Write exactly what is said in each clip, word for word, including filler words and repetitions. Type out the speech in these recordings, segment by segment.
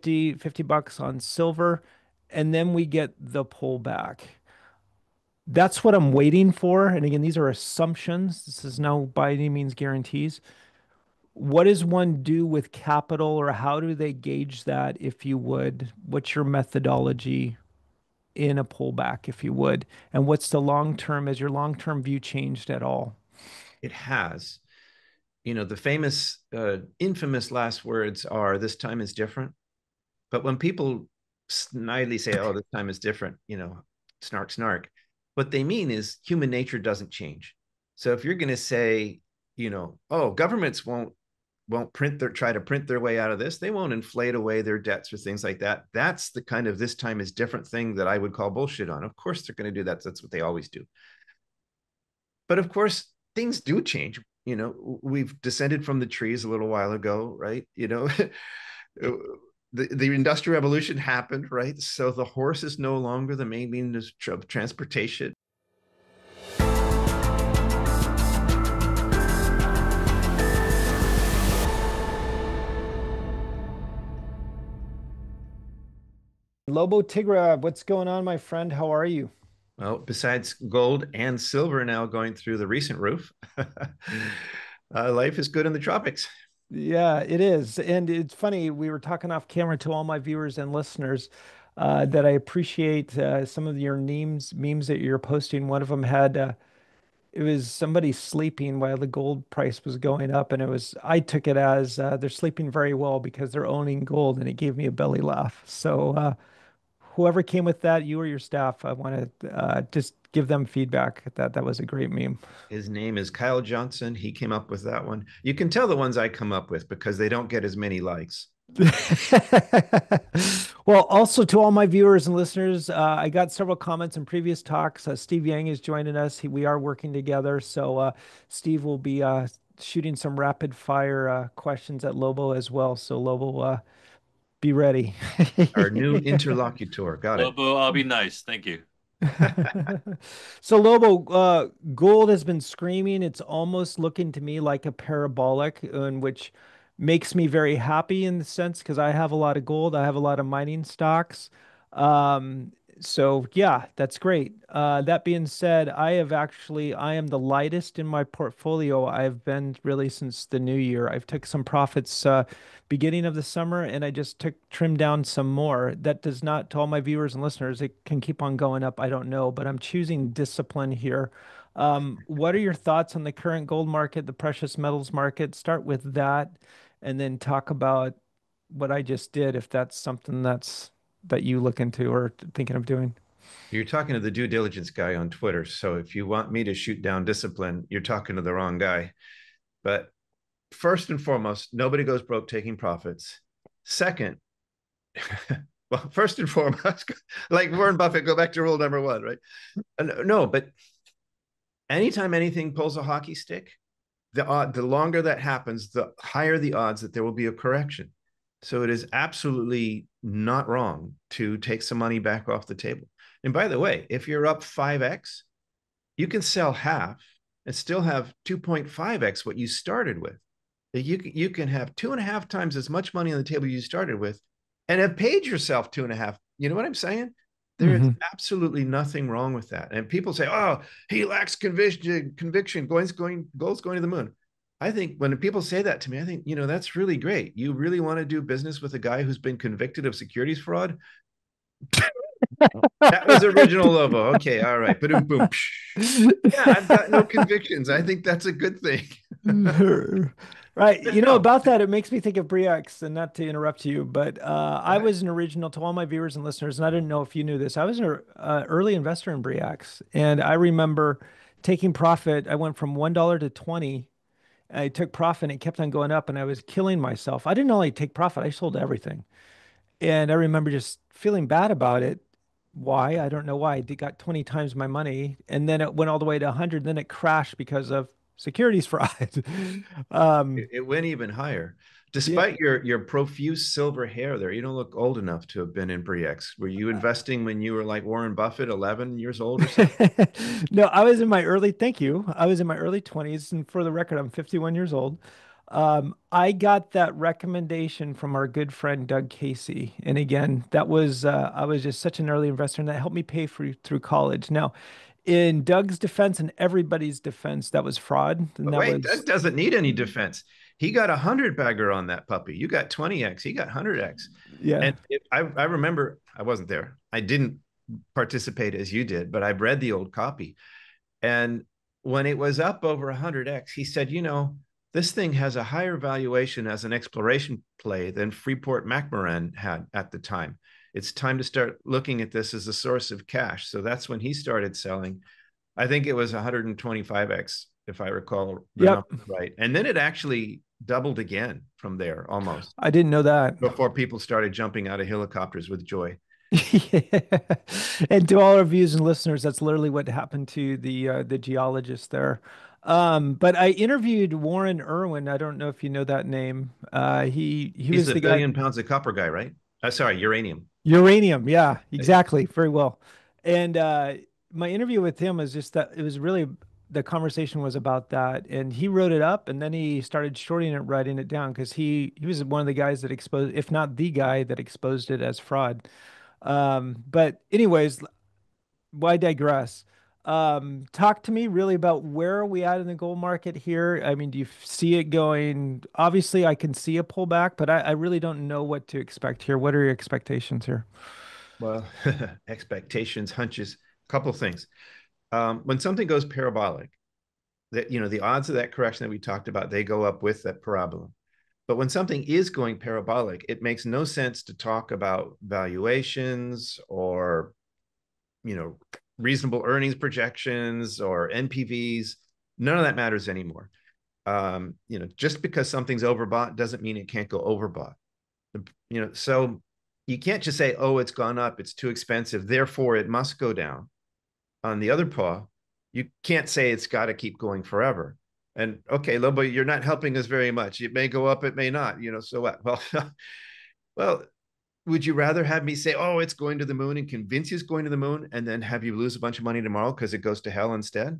fifty, fifty bucks on silver, and then we get the pullback. That's what I'm waiting for. And again, these are assumptions. This is no by any means guarantees. What does one do with capital, or how do they gauge that, if you would? What's your methodology in a pullback, if you would? And what's the long term? Has your long term view changed at all? It has. You know, the famous, uh, infamous last words are, this time is different. But when people snidely say, oh, this time is different, you know, snark, snark, what they mean is human nature doesn't change. So if you're going to say, you know, oh, governments won't won't print their try to print their way out of this, they won't inflate away their debts or things like that. That's the kind of this time is different thing that I would call bullshit on. Of course they're going to do that. That's what they always do. But of course things do change. You know, we've descended from the trees a little while ago, right? You know, the, the industrial revolution happened, right? So the horse is no longer the main means of transportation. Lobo Tigra, what's going on, my friend? How are you? Well, besides gold and silver now going through the recent roof, uh, life is good in the tropics. Yeah, it is. And it's funny, we were talking off camera to all my viewers and listeners uh, that I appreciate uh, some of your memes, memes that you're posting. One of them had uh, it was somebody sleeping while the gold price was going up, and it was I took it as uh, they're sleeping very well because they're owning gold, and it gave me a belly laugh. So uh, whoever came with that, you or your staff, I want to uh, just give them feedback that that was a great meme. His name is Kyle Johnson. He came up with that one. You can tell the ones I come up with because they don't get as many likes. Well, also to all my viewers and listeners, uh, I got several comments in previous talks. Uh, Steve Yang is joining us. He, we are working together. So uh, Steve will be uh, shooting some rapid fire uh, questions at Lobo as well. So Lobo, uh, be ready. Our new interlocutor. Got it. Lobo, I'll be nice. Thank you. So Lobo, uh, gold has been screaming. It's almost looking to me like a parabolic, in which makes me very happy in the sense because I have a lot of gold. I have a lot of mining stocks. Um, so yeah, that's great. Uh, that being said, I have actually I am the lightest in my portfolio I've been really since the new year. I've took some profits uh, beginning of the summer, and I just took trimmed down some more. That does not, to all my viewers and listeners, it can keep on going up. I don't know, but I'm choosing discipline here. Um, what are your thoughts on the current gold market, the precious metals market? Start with that, and then talk about what I just did, if that's something that's that you look into or thinking of doing. You're talking to the due diligence guy on Twitter. So if you want me to shoot down discipline, you're talking to the wrong guy. But first and foremost, nobody goes broke taking profits. Second, well, first and foremost, like Warren Buffett, go back to rule number one, right? No, but anytime anything pulls a hockey stick, the odd, the longer that happens, the higher the odds that there will be a correction. So it is absolutely not wrong to take some money back off the table. And by the way, if you're up five X, you can sell half and still have two point five X what you started with. You, you can have two and a half times as much money on the table you started with and have paid yourself two and a half. You know what I'm saying? There is Mm-hmm. absolutely nothing wrong with that. And people say, oh, he lacks conviction, conviction, going's going, gold's going to the moon. I think when people say that to me, I think, you know, that's really great. You really want to do business with a guy who's been convicted of securities fraud? That was original Lobo. Okay, all right. Boom, boom. Yeah, I've got no convictions. I think that's a good thing. Right. But You know, no, about that, it makes me think of Briox, and not to interrupt you, but uh, I right. was an original to all my viewers and listeners, and I didn't know if you knew this. I was an uh, early investor in Briox, and I remember taking profit. I went from one dollar to twenty. I took profit, and it kept on going up, and I was killing myself. I didn't only take profit, I sold everything. And I remember just feeling bad about it. Why? I don't know why. It got twenty times my money, and then it went all the way to one hundred, then it crashed because of securities fraud. Um, It, it went even higher. yeah. Despite your your profuse silver hair there, you don't look old enough to have been in Briex. Were you investing when you were like Warren Buffett, eleven years old or something? No, I was in my early, thank you. I was in my early twenties, and for the record, I'm fifty-one years old. Um, I got that recommendation from our good friend Doug Casey. And again, that was uh, I was just such an early investor and that helped me pay for through college. Now, in Doug's defense and everybody's defense, that was fraud. And But that wait, Doug was, doesn't need any defense. He got a hundred bagger on that puppy. You got twenty X. He got one hundred X. yeah. And it, I, I remember I wasn't there. I didn't participate as you did, but I read the old copy. And when it was up over one hundred X, he said, you know, this thing has a higher valuation as an exploration play than Freeport McMoran had at the time. It's time to start looking at this as a source of cash. So that's when he started selling. I think it was one hundred twenty-five X, if I recall the Yep. number right. And then it actually doubled again from there almost I didn't know that. before people started jumping out of helicopters with joy. Yeah. And to all our viewers and listeners, that's literally what happened to the uh, the geologist there. Um, but I interviewed Warren Irwin. I don't know if you know that name. Uh, he he He's was the the guy. billion pounds of copper guy, right? Uh, sorry, uranium. Uranium, yeah, exactly. Very well. And uh, my interview with him was just that it was really the conversation was about that, and he wrote it up, and then he started shorting it, writing it down because he he was one of the guys that exposed, if not the guy that exposed it as fraud. Um, but anyways, why digress? Um, talk to me really about where are we at in the gold market here? I mean, do you see it going? Obviously, I can see a pullback, but I, I really don't know what to expect here. What are your expectations here? Well, expectations, hunches, a couple of things. Um, when something goes parabolic, that you know the odds of that correction that we talked about, they go up with that parabola. But when something is going parabolic, it makes no sense to talk about valuations or you know reasonable earnings projections or N P Vs. None of that matters anymore. Um, you know, just because something's overbought doesn't mean it can't go overbought. You know, so you can't just say, "Oh, it's gone up; it's too expensive, therefore it must go down." On the other paw, you can't say it's got to keep going forever. And okay, Lobo, you're not helping us very much. It may go up, it may not. You know, so what? Well, well, would you rather have me say, "Oh, it's going to the moon," and convince you it's going to the moon, and then have you lose a bunch of money tomorrow because it goes to hell instead?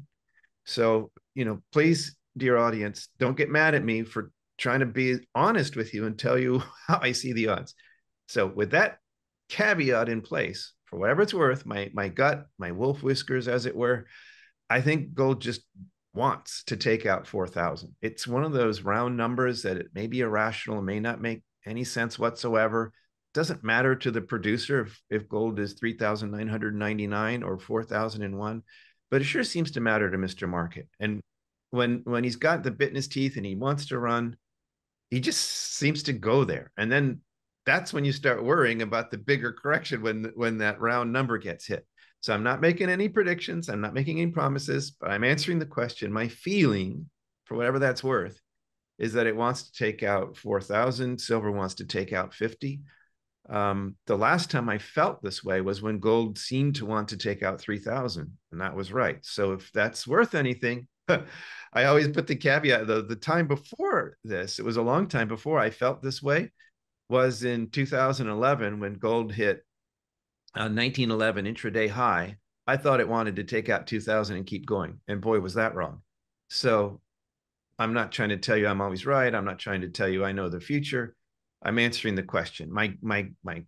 So, you know, please, dear audience, don't get mad at me for trying to be honest with you and tell you how I see the odds. So, with that caveat in place, for whatever it's worth, my my gut, my wolf whiskers, as it were, I think gold just wants to take out four thousand. It's one of those round numbers that it may be irrational, may not make any sense whatsoever. It doesn't matter to the producer if, if gold is three thousand nine hundred ninety-nine or four thousand one, but it sure seems to matter to Mister Market. And when when he's got the bit in his teeth and he wants to run, he just seems to go there. And then that's when you start worrying about the bigger correction when when that round number gets hit. So I'm not making any predictions. I'm not making any promises, but I'm answering the question. My feeling, for whatever that's worth, is that it wants to take out four thousand. Silver wants to take out fifty. Um, the last time I felt this way was when gold seemed to want to take out three thousand, and that was right. So if that's worth anything, I always put the caveat, though, the time before this, it was a long time before I felt this way, was in two thousand eleven when gold hit a nineteen eleven intraday high. I thought it wanted to take out two thousand and keep going. And boy, was that wrong. So I'm not trying to tell you I'm always right. I'm not trying to tell you I know the future. I'm answering the question. My my my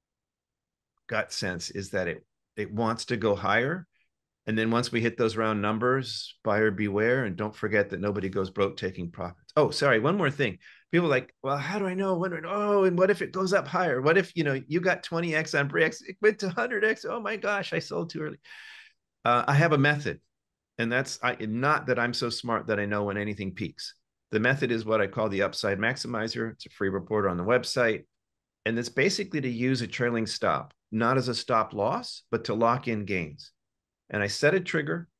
gut sense is that it it wants to go higher. And then once we hit those round numbers, buyer beware. And don't forget that nobody goes broke taking profits. Oh, sorry. One more thing. People are like, well, how do I know? When, oh, and what if it goes up higher? What if, you know, you got twenty X on Bre-X, it went to one hundred X. Oh my gosh, I sold too early. Uh, I have a method. And that's I, not that I'm so smart that I know when anything peaks. The method is what I call the upside maximizer. It's a free report on the website. And it's basically to use a trailing stop, not as a stop loss, but to lock in gains. And I set a trigger.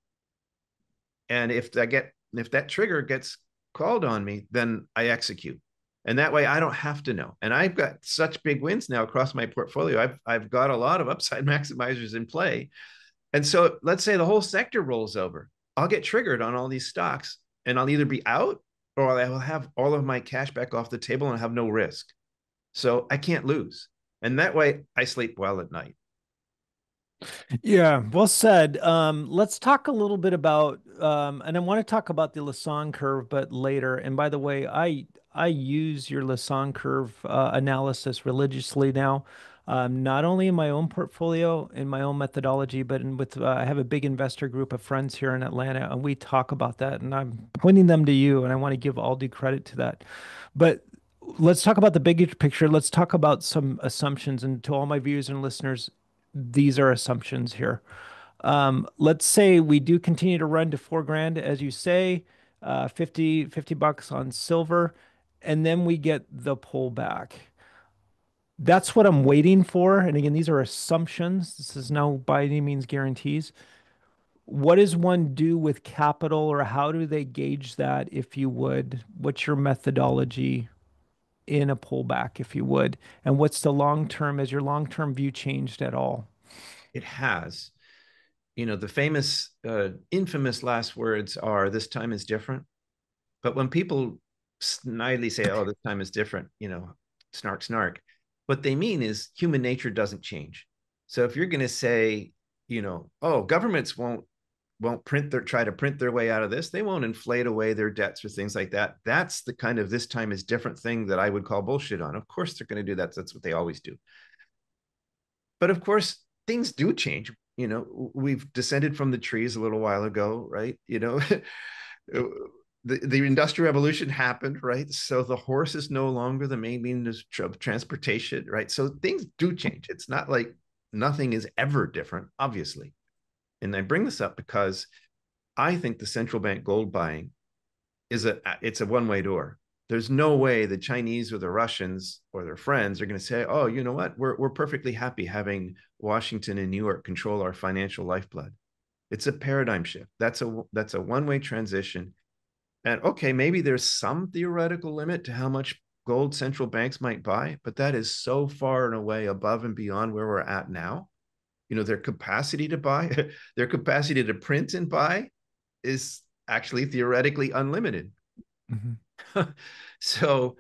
And if I get if that trigger gets called on me, then I execute. And that way I don't have to know. And I've got such big wins now across my portfolio. I've I've got a lot of upside maximizers in play. And so let's say the whole sector rolls over. I'll get triggered on all these stocks and I'll either be out or I will have all of my cash back off the table and have no risk. So I can't lose. And that way I sleep well at night. Yeah, well said. Um, let's talk a little bit about, um, and I want to talk about the Lassonde curve, but later. And by the way, I I use your Lassonde curve uh, analysis religiously now, um, not only in my own portfolio, in my own methodology, but in with uh, I have a big investor group of friends here in Atlanta, and we talk about that. And I'm pointing them to you, and I want to give all due credit to that. But let's talk about the bigger picture. Let's talk about some assumptions. And to all my viewers and listeners, these are assumptions here. Um, let's say we do continue to run to four grand, as you say, uh, fifty, fifty bucks on silver, and then we get the pullback. That's what I'm waiting for. And again, these are assumptions. This is no by any means guarantees. What does one do with capital, or how do they gauge that, if you would? What's your methodology in a pullback, if you would? And what's the long term? Has your long term view changed at all? It has. You know, the famous, uh, infamous last words are, "This time is different." But when people snidely say, "Oh, this time is different," you know, snark, snark, what they mean is human nature doesn't change. So if you're going to say, you know, "Oh, governments won't won't print their try to print their way out of this. They won't inflate away their debts or things like that." That's the kind of "this time is different" thing that I would call bullshit on. Of course, they're going to do that. That's what they always do. But of course, things do change. You know, we've descended from the trees a little while ago, right? You know, the, the industrial revolution happened, right? So the horse is no longer the main means of transportation, right? So things do change. It's not like nothing is ever different, obviously. And I bring this up because I think the central bank gold buying is a it's a one-way door. There's no way the Chinese or the Russians or their friends are going to say, "Oh, you know what? We're we're perfectly happy having Washington and New York control our financial lifeblood." It's a paradigm shift. That's a that's a one-way transition. And okay, maybe there's some theoretical limit to how much gold central banks might buy, but that is so far and away above and beyond where we're at now. You know, their capacity to buy, their capacity to print and buy is actually theoretically unlimited. Mhm. So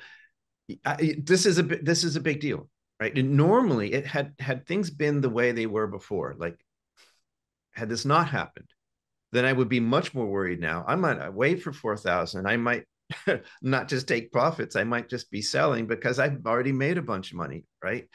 I, this is a this is a big deal, right? And normally, it had had things been the way they were before, like had this not happened, then I would be much more worried now. I might wait for four thousand. I might not just take profits. I might just be selling because I've already made a bunch of money, right?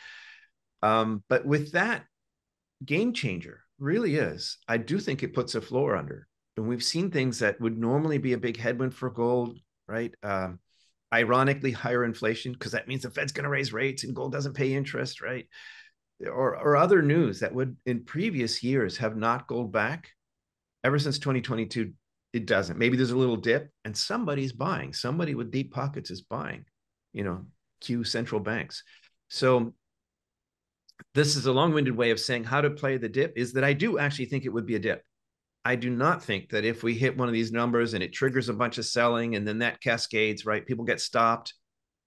Um, but with that, game changer really is. I do think it puts a floor under. And we've seen things that would normally be a big headwind for gold, right? Um, ironically, higher inflation, because that means the Fed's going to raise rates and gold doesn't pay interest, right? Or, or other news that would in previous years have knocked gold back. Ever since twenty twenty-two, it doesn't. Maybe there's a little dip and somebody's buying. Somebody with deep pockets is buying, you know, cue central banks. So this is a long-winded way of saying how to play the dip is that I do actually think it would be a dip. I do not think that if we hit one of these numbers and it triggers a bunch of selling and then that cascades, right? People get stopped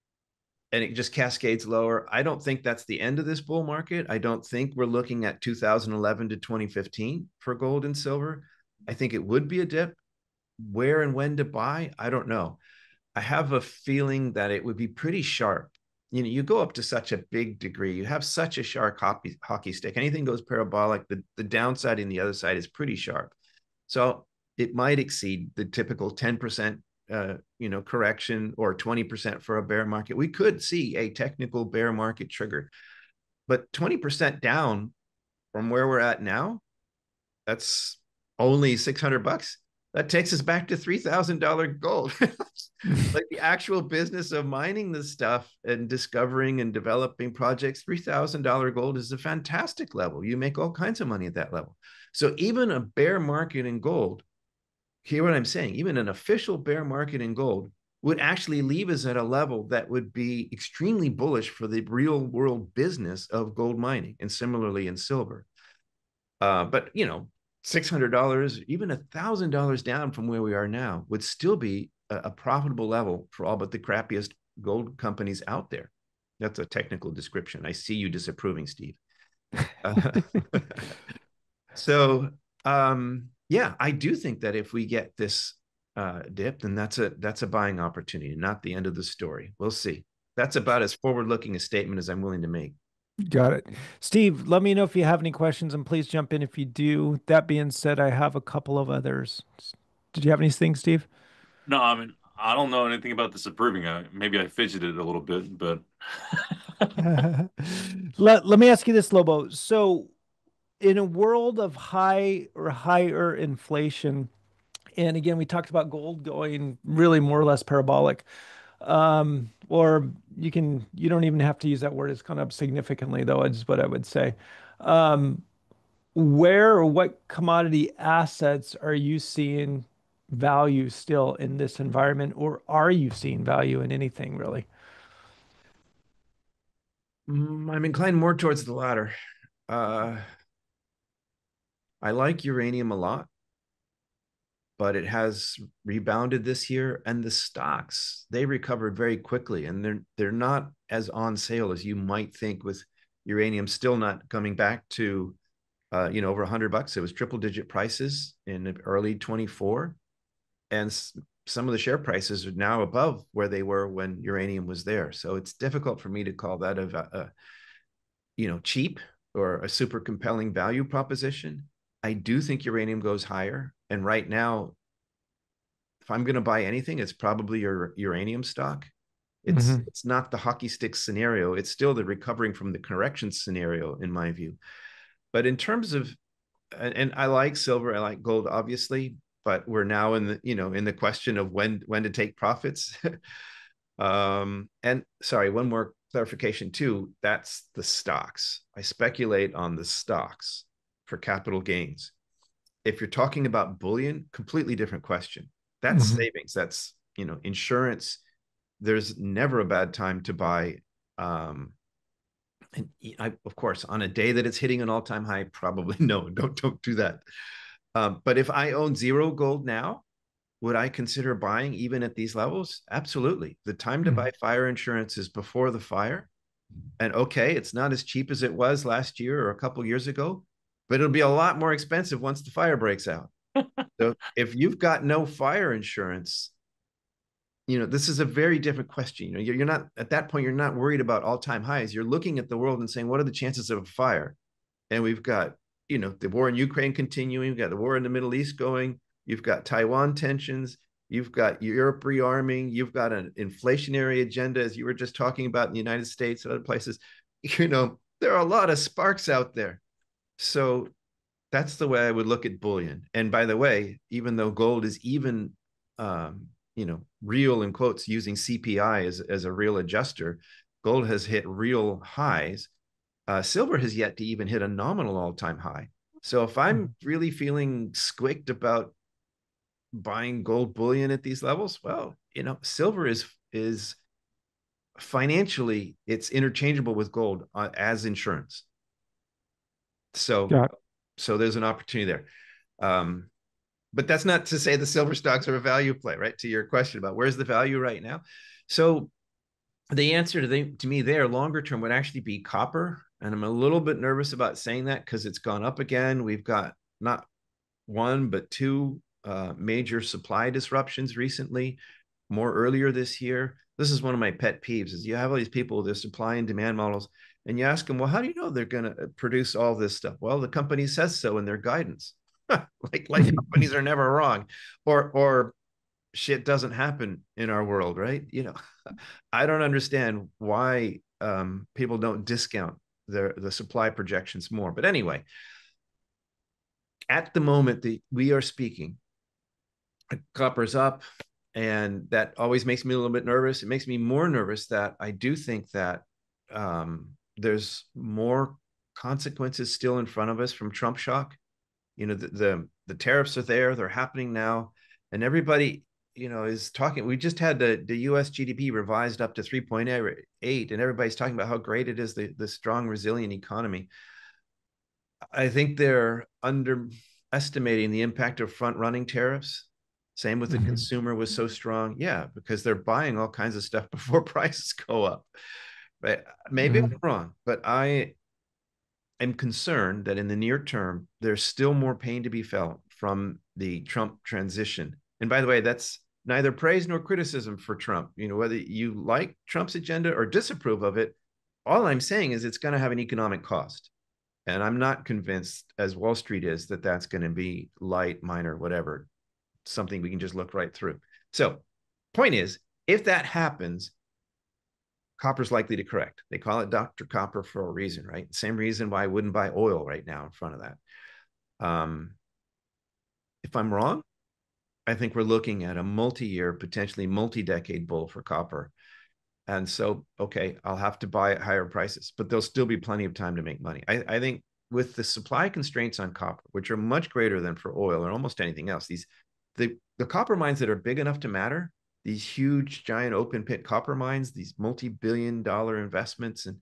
and it just cascades lower. I don't think that's the end of this bull market. I don't think we're looking at two thousand eleven to twenty fifteen for gold and silver. I think it would be a dip. Where and when to buy, I don't know. I have a feeling that it would be pretty sharp. You know, you go up to such a big degree, you have such a sharp hockey, hockey stick. Anything goes parabolic, the, the downside and the other side is pretty sharp. So it might exceed the typical ten percent uh, you know, correction or twenty percent for a bear market. We could see a technical bear market trigger, but twenty percent down from where we're at now, that's only six hundred bucks. That takes us back to three thousand dollars gold. Like the actual business of mining this stuff and discovering and developing projects, three thousand dollars gold is a fantastic level. You make all kinds of money at that level. So even a bear market in gold, hear what I'm saying, even an official bear market in gold would actually leave us at a level that would be extremely bullish for the real world business of gold mining, and similarly in silver. Uh, but you know, six hundred dollars, even a thousand dollars down from where we are now, would still be a, a profitable level for all but the crappiest gold companies out there. That's a technical description. I see you disapproving, Steve. Uh, so, um, yeah, I do think that if we get this uh, dip, then that's a that's a buying opportunity, not the end of the story. We'll see. That's about as forward-looking a statement as I'm willing to make. Got it. Steve, let me know if you have any questions and please jump in if you do. That being said, I have a couple of others. Did you have anything, Steve? No, I mean, I don't know anything about this approving. I, maybe I fidgeted a little bit, but Let, let me ask you this, Lobo. So, in a world of high or higher inflation, and again, we talked about gold going really more or less parabolic, um, or you can, you don't even have to use that word. It's gone up significantly, though, is what I would say. Um, where or what commodity assets are you seeing value still in this environment, or are you seeing value in anything really? Mm, I'm inclined more towards the latter. Uh, I like uranium a lot, but it has rebounded this year, and the stocks they recovered very quickly, and they're they're not as on sale as you might think. With uranium still not coming back to uh, you know over a hundred bucks, it was triple digit prices in early twenty-four, and some of the share prices are now above where they were when uranium was there. So it's difficult for me to call that a, a you know cheap or a super compelling value proposition. I do think uranium goes higher, and right now, if I'm going to buy anything, it's probably your uranium stock. It's Hmm. it's not the hockey stick scenario. It's still the recovering from the correction scenario, in my view. But in terms of, and, and I like silver, I like gold, obviously, but we're now in the you know in the question of when when to take profits. um, and sorry, one more clarification too. That's the stocks. I speculate on the stocks for capital gains. If you're talking about bullion, completely different question. That's Hmm. savings. That's you know insurance. There's never a bad time to buy. Um, and I, of course, on a day that it's hitting an all-time high, probably no, don't don't do that. Um, but if I own zero gold now, would I consider buying even at these levels? Absolutely. The time to Hmm. buy fire insurance is before the fire. And okay, it's not as cheap as it was last year or a couple years ago, but it'll be a lot more expensive once the fire breaks out. So if you've got no fire insurance, you know, this is a very different question. You know, you're, you're not at that point, you're not worried about all-time highs. You're looking at the world and saying, what are the chances of a fire? And we've got, you know, the war in Ukraine continuing, we've got the war in the Middle East going, you've got Taiwan tensions, you've got Europe rearming, you've got an inflationary agenda, as you were just talking about in the United States and other places. You know, there are a lot of sparks out there. So that's the way I would look at bullion. And by the way, even though gold is even, um, you know, real in quotes using C P I as, as a real adjuster, gold has hit real highs. Uh, silver has yet to even hit a nominal all-time high. So if I'm really feeling squicked about buying gold bullion at these levels, well, you know, silver is is financially it's interchangeable with gold uh, as insurance. So Got so there's an opportunity there. Um, but that's not to say the silver stocks are a value play, right? To your question about where's the value right now. So the answer to, the, to me there longer term would actually be copper. And I'm a little bit nervous about saying that because it's gone up again. We've got not one, but two uh, major supply disruptions recently, more earlier this year. This is one of my pet peeves is you have all these people with their supply and demand models and you ask them, well, how do you know they're going to produce all this stuff? Well, the company says so in their guidance. like like it. companies are never wrong, or or shit doesn't happen in our world, right? You know, I don't understand why um, people don't discount the the supply projections more. But anyway, at the moment that we are speaking, copper's up, and that always makes me a little bit nervous. It makes me more nervous that I do think that um, there's more consequences still in front of us from Trump shock. You know, the, the the tariffs are there; they're happening now, and everybody, you know, is talking. We just had the the U S G D P revised up to three point eight, and everybody's talking about how great it is, the the strong, resilient economy. I think they're underestimating the impact of front running tariffs. Same with the Hmm. consumer was so strong. Yeah, because they're buying all kinds of stuff before prices go up. But maybe I'm Hmm. wrong, but I am concerned that in the near term, there's still more pain to be felt from the Trump transition. And by the way, that's neither praise nor criticism for Trump. You know, whether you like Trump's agenda or disapprove of it, all I'm saying is it's going to have an economic cost. And I'm not convinced, as Wall Street is, that that's going to be light, minor, whatever, something we can just look right through. So, point is, if that happens, copper's likely to correct. They call it Doctor Copper for a reason, right? Same reason why I wouldn't buy oil right now in front of that. Um, if I'm wrong, I think we're looking at a multi-year, potentially multi-decade bull for copper. And so, okay, I'll have to buy at higher prices, but there'll still be plenty of time to make money. I, I think with the supply constraints on copper, which are much greater than for oil or almost anything else, these the, the copper mines that are big enough to matter, these huge, giant open pit copper mines, these multi-billion dollar investments, and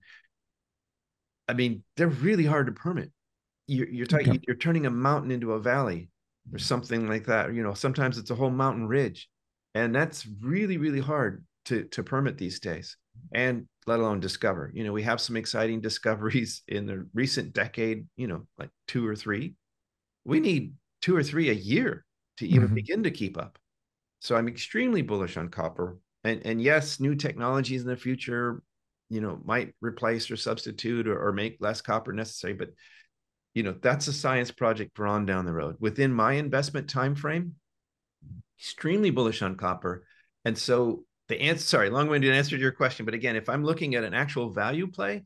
I mean, they're really hard to permit. You're, you're, Okay. you're turning a mountain into a valley or something like that. You know, sometimes it's a whole mountain ridge, and that's really, really hard to to permit these days, and let alone discover. You know, we have some exciting discoveries in the recent decade. You know, like two or three. We need two or three a year to even Mhm. begin to keep up. So I'm extremely bullish on copper. And and yes, new technologies in the future, you know, might replace or substitute or, or make less copper necessary. But you know, that's a science project for on down the road. Within my investment time frame, extremely bullish on copper. And so the answer, sorry, long-winded answer to your question, but again, if I'm looking at an actual value play,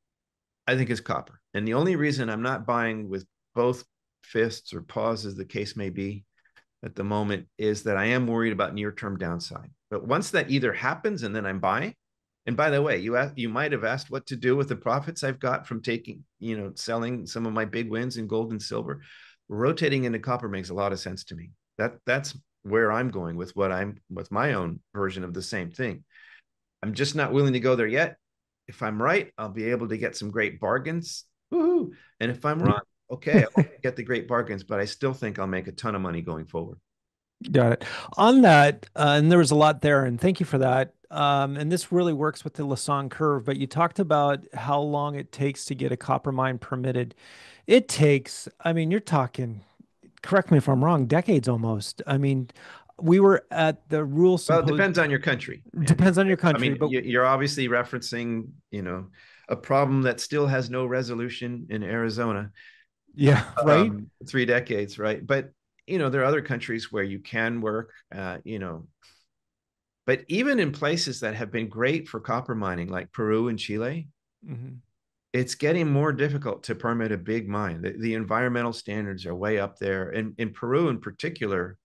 I think it's copper. And the only reason I'm not buying with both fists or paws, as the case may be, at the moment is that I am worried about near-term downside. But once that either happens and then I'm buying, and by the way, you asked, you might have asked what to do with the profits I've got from taking, you know, selling some of my big wins in gold and silver. Rotating into copper makes a lot of sense to me. That that's where I'm going with what I'm with my own version of the same thing. I'm just not willing to go there yet. If I'm right, I'll be able to get some great bargains. Woohoo! And if I'm wrong, okay, I won't get the great bargains, but I still think I'll make a ton of money going forward. Got it. On that, uh, and there was a lot there, and thank you for that. Um, and this really works with the Lassonde curve, but you talked about how long it takes to get a copper mine permitted. It takes, I mean, you're talking, correct me if I'm wrong, decades almost. I mean, we were at the Rural Well, it Symposium. depends on your country, Andy. Depends on your I country, mean, but you're obviously referencing, you know, a problem that still has no resolution in Arizona. yeah, right? Um, three decades, right? But you know, there are other countries where you can work. Uh, you know, but even in places that have been great for copper mining, like Peru and Chile, Hmm. it's getting more difficult to permit a big mine. The, the environmental standards are way up there, and in Peru, in particular,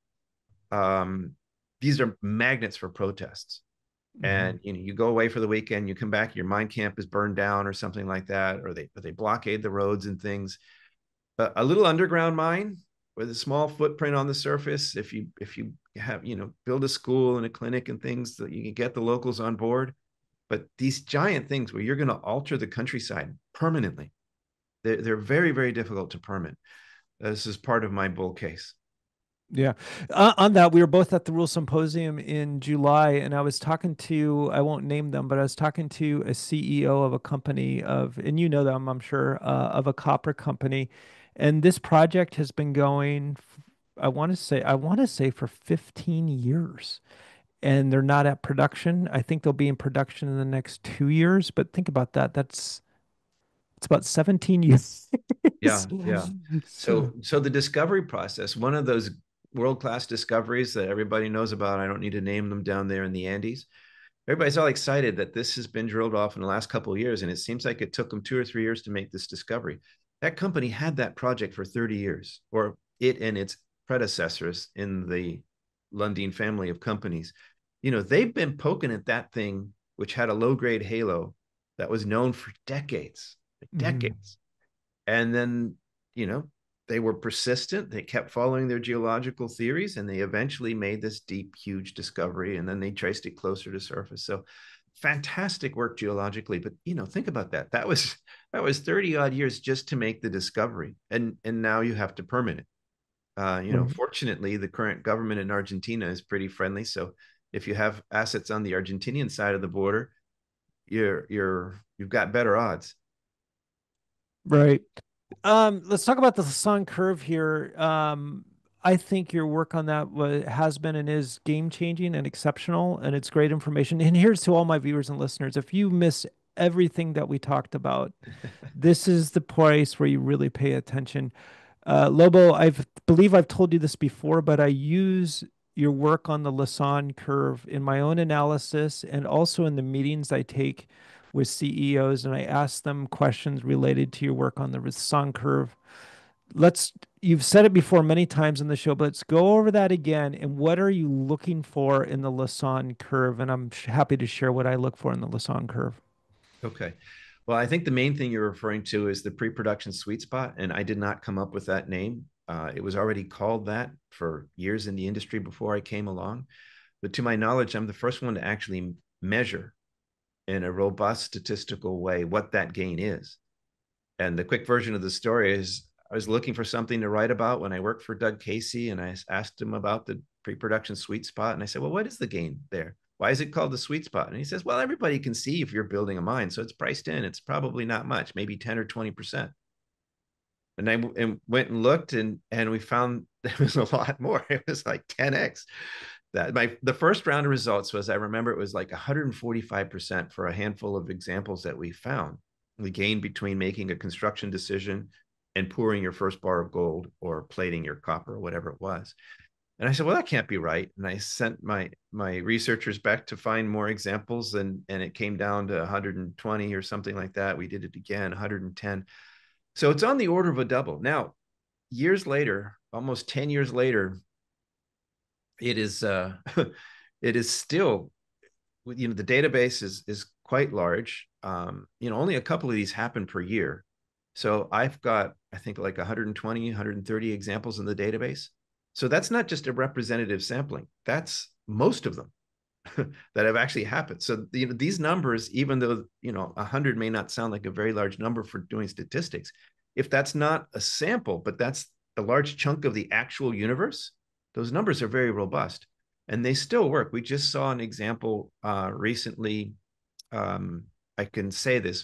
um, these are magnets for protests. And Hmm. you know, you go away for the weekend, you come back, your mine camp is burned down or something like that, or they or they blockade the roads and things. A, a little underground mine with a small footprint on the surface, if you if you have, you know, build a school and a clinic and things that you can get the locals on board. But these giant things where you're going to alter the countryside permanently, they're, they're very, very difficult to permit. This is part of my bull case. Yeah. Uh, on that, we were both at the Rural Symposium in July, and I was talking to, I won't name them, but I was talking to a C E O of a company of, and you know them, I'm sure, uh, of a copper company. And this project has been going, f- I want to say, I want to say for fifteen years. And they're not at production. I think they'll be in production in the next two years. But think about that. That's, it's about seventeen years. Yeah, yeah. So, So, so the discovery process, one of those world-class discoveries that everybody knows about, I don't need to name them down there in the Andes. Everybody's all excited that this has been drilled off in the last couple of years, and it seems like it took them two or three years to make this discovery. That company had that project for thirty years, or it and its predecessors in the Lundin family of companies. You know, they've been poking at that thing, which had a low-grade halo that was known for decades, mhm. decades. And then, you know, they were persistent. They kept following their geological theories, and they eventually made this deep, huge discovery. And then they traced it closer to surface. So fantastic work geologically. But you know, think about that. That was that was thirty odd years just to make the discovery. And and now you have to permit it. Uh, you know, Right. fortunately, the current government in Argentina is pretty friendly. So if you have assets on the Argentinian side of the border, you're you're you've got better odds. Right. Um, let's talk about the sun curve here. Um, I think your work on that wa has been and is game changing and exceptional, and it's great information. And here's to all my viewers and listeners: if you miss everything that we talked about. This is the place where you really pay attention. Uh, Lobo, I believe I've told you this before, but I use your work on the Lassonde curve in my own analysis and also in the meetings I take with C E Os, and I ask them questions related to your work on the Lassonde curve. Let's, you've said it before many times in the show, but let's go over that again. And what are you looking for in the Lassonde curve? And I'm happy to share what I look for in the Lassonde curve. Okay. Well, I think the main thing you're referring to is the pre-production sweet spot, and I did not come up with that name. Uh, it was already called that for years in the industry before I came along. But to my knowledge, I'm the first one to actually measure in a robust statistical way what that gain is. And the quick version of the story is I was looking for something to write about when I worked for Doug Casey, and I asked him about the pre-production sweet spot. And I said, well, what is the gain there? Why is it called the sweet spot? And he says, well, everybody can see if you're building a mine. So it's priced in. It's probably not much, maybe ten or twenty percent. And I and went and looked, and, and we found there was a lot more. It was like ten X. That my the first round of results was, I remember it was like one hundred forty-five percent for a handful of examples that we found. The gain between making a construction decision and pouring your first bar of gold or plating your copper or whatever it was. And I said, well, that can't be right. And I sent my my researchers back to find more examples, and, and it came down to one hundred twenty or something like that. We did it again, one hundred ten. So it's on the order of a double. Now, years later, almost ten years later, it is uh, it is still, you know, the database is is quite large. Um, you know, only a couple of these happen per year. So I've got, I think, like one hundred twenty, one hundred thirty examples in the database. So that's not just a representative sampling. That's most of them that have actually happened. So, you know, these numbers, even though, you know, one hundred may not sound like a very large number for doing statistics, if that's not a sample, but that's a large chunk of the actual universe, those numbers are very robust and they still work. We just saw an example uh, recently. Um, I can say this.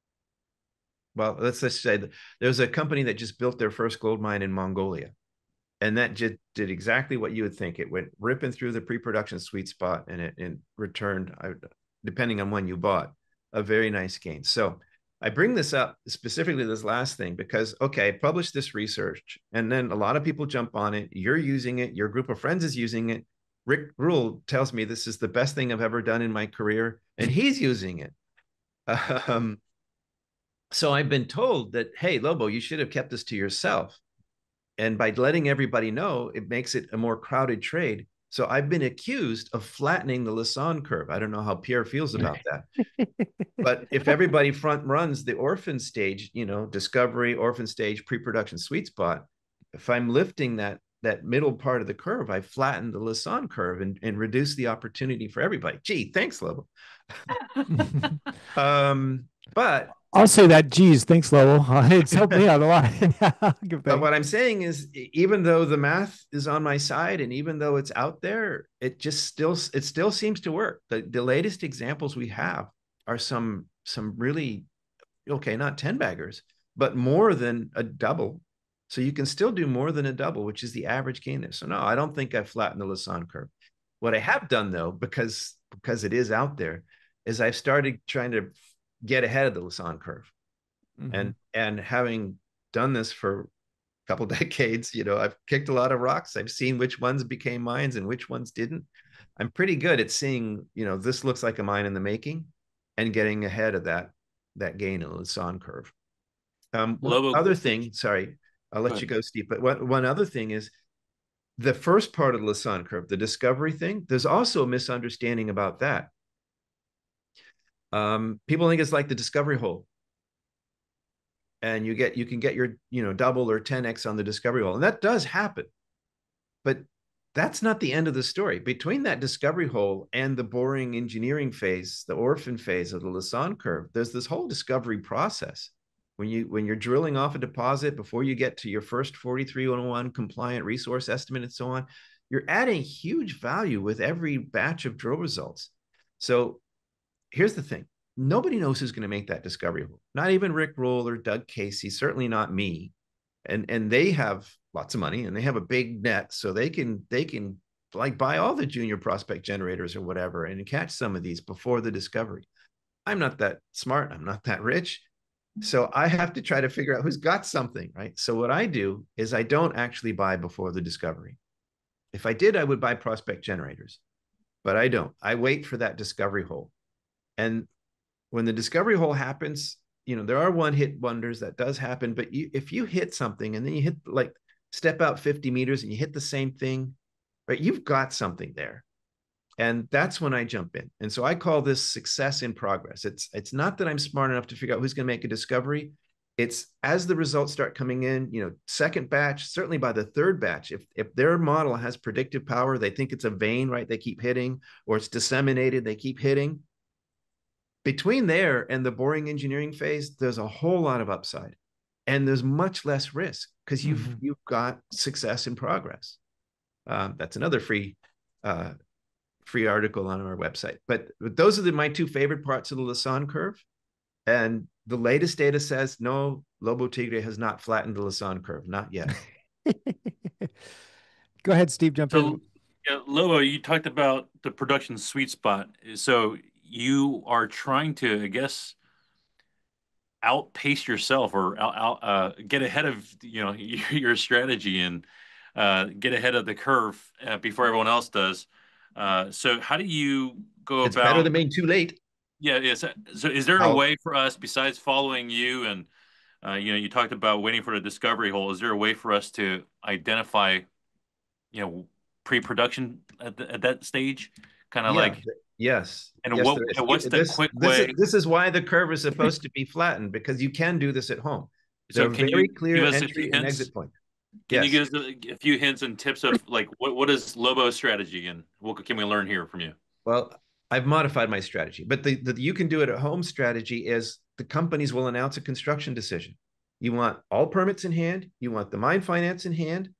Well, let's just say that there's a company that just built their first gold mine in Mongolia. And that just did exactly what you would think. It went ripping through the pre-production sweet spot, and it, it returned, depending on when you bought, a very nice gain. So I bring this up specifically, this last thing, because, okay, I published this research, and then a lot of people jump on it. You're using it. Your group of friends is using it. Rick Rule tells me this is the best thing I've ever done in my career, and he's using it. Um, so I've been told that, hey, Lobo, you should have kept this to yourself. And by letting everybody know, it makes it a more crowded trade. So I've been accused of flattening the Lassonde curve. I don't know how Pierre feels about that. But if everybody front runs the orphan stage, you know, discovery, orphan stage, pre-production sweet spot, if I'm lifting that, that middle part of the curve, I flatten the Lassonde curve and, and reduce the opportunity for everybody. Gee, thanks, Lobo. um, but I'll say that. Geez, thanks, Lobo. It's helped me out a lot. But what I'm saying is, even though the math is on my side, and even though it's out there, it just still it still seems to work. The, the latest examples we have are some some really, okay, not ten baggers, but more than a double. So you can still do more than a double, which is the average gain there. So no, I don't think I've flattened the Lassonde curve. What I have done, though, because because it is out there, is I've started trying to get ahead of the Lassonde curve. Mm-hmm. And and having done this for a couple decades, you know, I've kicked a lot of rocks. I've seen which ones became mines and which ones didn't. I'm pretty good at seeing, you know, this looks like a mine in the making, and getting ahead of that that gain in the Lassonde curve. Um, one other thing, sorry, I'll let go you go, Steve. But one, one other thing is the first part of the Lassonde curve, the discovery thing. There's also a misunderstanding about that. Um, people think it's like the discovery hole, and you get you can get your you know double or ten X on the discovery hole, and that does happen, but that's not the end of the story. Between that discovery hole and the boring engineering phase, the orphan phase of the Lassonde curve, there's this whole discovery process. When you when you're drilling off a deposit, before you get to your first forty-three oh one compliant resource estimate and so on, you're adding huge value with every batch of drill results. So here's the thing. Nobody knows who's going to make that discovery hole. Not even Rick Rule or Doug Casey, certainly not me. And, and they have lots of money and they have a big net, so they can, they can like buy all the junior prospect generators or whatever and catch some of these before the discovery. I'm not that smart. I'm not that rich. So I have to try to figure out who's got something, right? So what I do is I don't actually buy before the discovery. If I did, I would buy prospect generators, but I don't. I wait for that discovery hole. And when the discovery hole happens, you know, there are one hit wonders that does happen, but you, if you hit something and then you hit like step out fifty meters and you hit the same thing, right? You've got something there. And that's when I jump in. And so I call this success in progress. It's it's not that I'm smart enough to figure out who's going to make a discovery. It's as the results start coming in, you know, second batch, certainly by the third batch, if if their model has predictive power, they think it's a vein, right? They keep hitting, or it's disseminated, they keep hitting. Between there and the boring engineering phase, there's a whole lot of upside. And there's much less risk because you've mm-hmm. you've got success in progress. Um, that's another free uh, free article on our website. But, but those are the, my two favorite parts of the Lassonde curve. And the latest data says, no, Lobo Tigre has not flattened the Lassonde curve, not yet. Go ahead, Steve, jump so, in. Yeah, Lobo, you talked about the production sweet spot. So you are trying to, I guess, outpace yourself or out, out, uh, get ahead of, you know, your strategy and uh, get ahead of the curve uh, before everyone else does. Uh, so how do you go it's about? It's better than being too late. Yeah, yes. Yeah, so, so is there How? a way for us besides following you and uh, you know, you talked about waiting for the discovery hole? Is there a way for us to identify, you know, pre-production at, the, at that stage, kind of yeah, like? Yes. And yes, what? And what's the this, quick this way? Is, this is why the curve is supposed to be flattened, because you can do this at home. So there are can very you clear entry and exit point. Can yes. you give us a, a few hints and tips of like what what is Lobo's strategy and what can we learn here from you? Well, I've modified my strategy, but the, the you can do it at home strategy is the companies will announce a construction decision. You want all permits in hand, you want the mine finance in hand,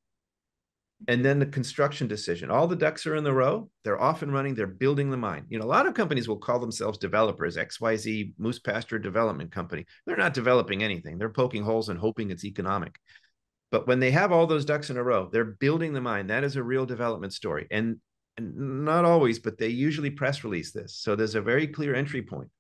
and then the construction decision. All the ducks are in the row. They're off and running. They're building the mine. You know, a lot of companies will call themselves developers, X Y Z Moose Pasture Development Company. They're not developing anything. They're poking holes and hoping it's economic. But when they have all those ducks in a row, they're building the mine. That is a real development story. And And not always, but they usually press release this. So there's a very clear entry point.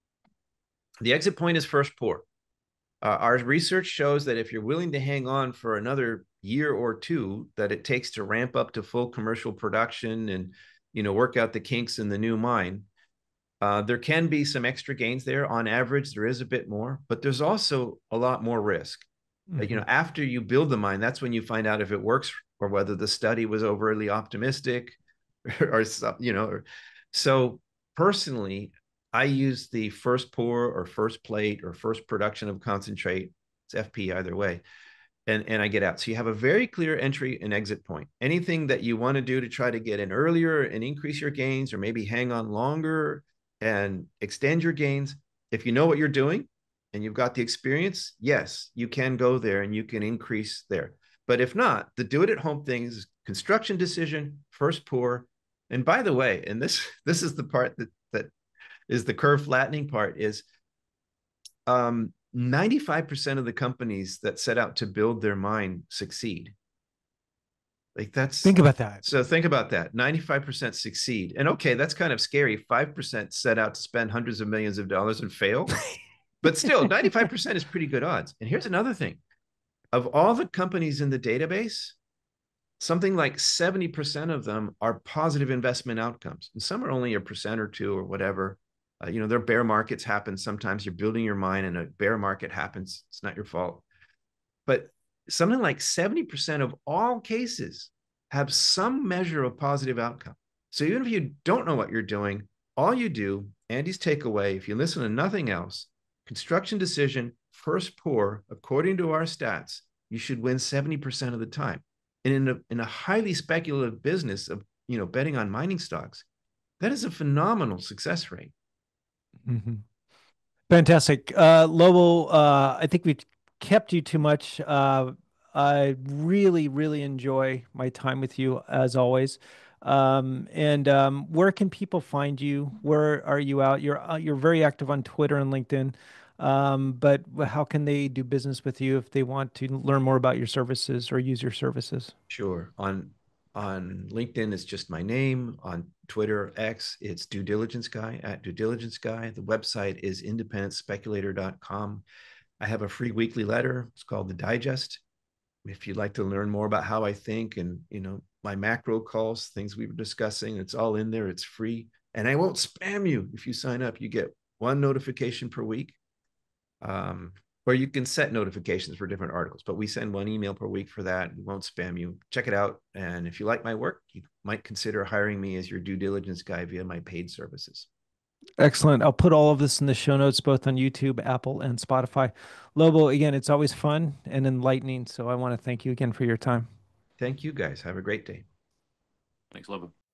The exit point is first pour. Uh, our research shows that if you're willing to hang on for another year or two that it takes to ramp up to full commercial production and, you know, work out the kinks in the new mine, uh, there can be some extra gains there. On average, there is a bit more, but there's also a lot more risk. Mm-hmm. Like, you know, after you build the mine, that's when you find out if it works or whether the study was overly optimistic. or some, you know, or, so personally, I use the first pour or first plate or first production of concentrate. It's F P either way. And, and I get out. So you have a very clear entry and exit point. Anything that you want to do to try to get in earlier and increase your gains, or maybe hang on longer and extend your gains. If you know what you're doing and you've got the experience, yes, you can go there and you can increase there. But if not, the do it at home thing is construction decision, first pour. And by the way, and this this is the part that that is the curve flattening part, is um, ninety-five percent of the companies that set out to build their mine succeed. Like that's think about that. So think about that. ninety-five percent succeed. And okay, that's kind of scary. five percent set out to spend hundreds of millions of dollars and fail. But still, ninety-five percent is pretty good odds. And here's another thing. Of all the companies in the database, something like seventy percent of them are positive investment outcomes. And some are only a percent or two or whatever. Uh, you know, their bear markets happen. Sometimes you're building your mine and a bear market happens. It's not your fault. But something like seventy percent of all cases have some measure of positive outcome. So even if you don't know what you're doing, all you do, Andy's takeaway, if you listen to nothing else, construction decision, first pour, according to our stats, you should win seventy percent of the time. And in a, in a highly speculative business of, you know, betting on mining stocks, that is a phenomenal success rate. Mm-hmm. Fantastic. Uh, Lobo, uh, I think we've kept you too much. Uh, I really, really enjoy my time with you as always. Um, and um, where can people find you? Where are you out? You're uh, you're very active on Twitter and LinkedIn. Um, but how can they do business with you if they want to learn more about your services or use your services? Sure. On on LinkedIn, it's just my name. On Twitter, X, it's Due Diligence Guy, at Due Diligence Guy. The website is independent speculator dot com. I have a free weekly letter. It's called The Digest. If you'd like to learn more about how I think and, you know, my macro calls, things we were discussing, it's all in there. It's free. And I won't spam you. If you sign up, you get one notification per week. Um, or you can set notifications for different articles, but we send one email per week for that. We won't spam you. Check it out. And if you like my work, you might consider hiring me as your due diligence guy via my paid services. Excellent. I'll put all of this in the show notes, both on YouTube, Apple, and Spotify. Lobo, again, it's always fun and enlightening. So I want to thank you again for your time. Thank you guys. Have a great day. Thanks, Lobo.